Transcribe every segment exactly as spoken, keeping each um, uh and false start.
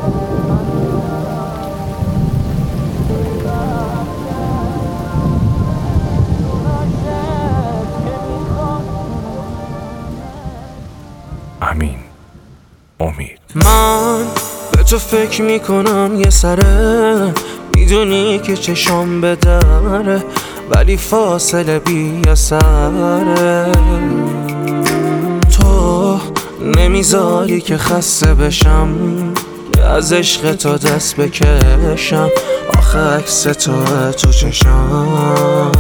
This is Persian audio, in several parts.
امین امید. من به تو فکر میکنم یه سره، میدونی که چشام به دره ولی فاصله بی اثره. تو نمیذاری که خسته بشم، که از عشق تو دست بکشم، آخه عکس تو تو چشم.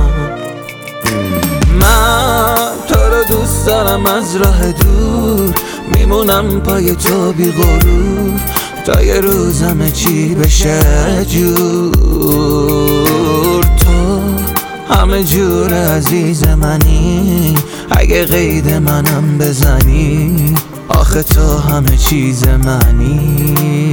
من تو رو دوست دارم از راه دور، میمونم پای تو بی غرور تا یه روز همه چی بشه جور. تو همه جور عزیز منی، اگه قید منم بزنی، آخه تو همه چیز منی.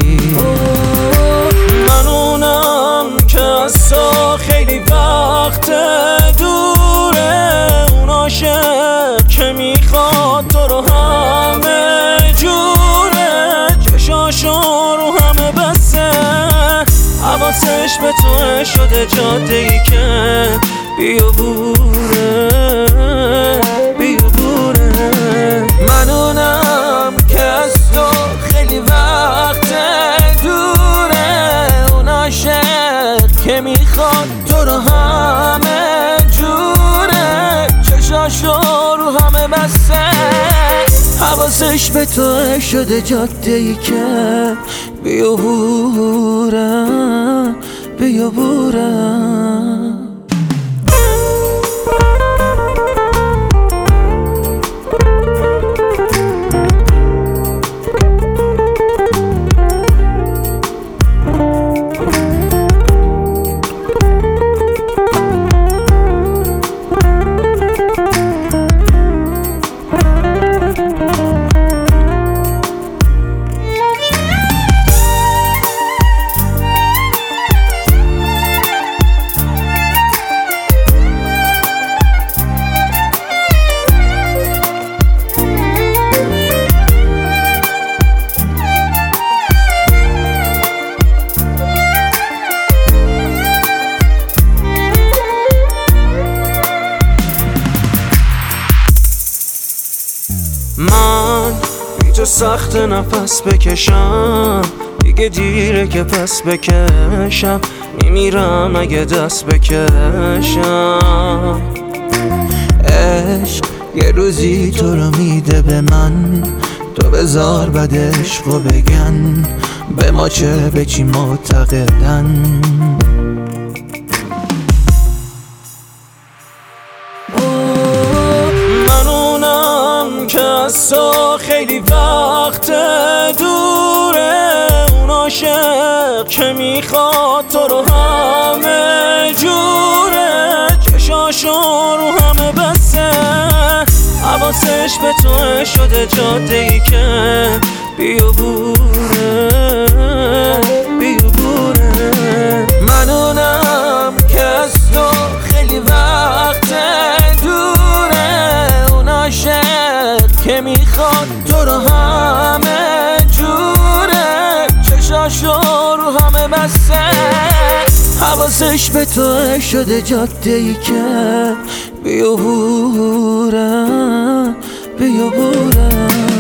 من اونم که از تو خیلی وقت دوره، اون عاشق که میخواد تو رو همه جوره، چشاشو رو همه بسته، حواسش به تو شده جاده ای که بیابوره بیابوره. من اونم که از تو خیلی وقت دوره، اون عاشق که میخواد تو رو همه جوره، چشاشو رو همه بسته، حواسش به تو شده جاده ای که بیابوره بیابوره. من بی تو سخت نفس بکشم، دیگه دیره که پس بکشم، میمیرم اگه دست بکشم. عشق یه روزی تو رو میده به من، تو بذار بد عشقو بگن، به ما چه به چی معتقدن. که از تو خیلی وقت دوره، اون عاشق که میخواد تو رو همه جوره، چشاشو رو همه بسته، حواسش به تو شده جاده ای که بیابوره بیابوره. من اونم که از تو خیلی وقت دوره، اون عاشق که میخواد تو رو همه جوره، چشاشو رو همه بسته، حواسش به تو شده جاده ای که بیابوره بیابوره.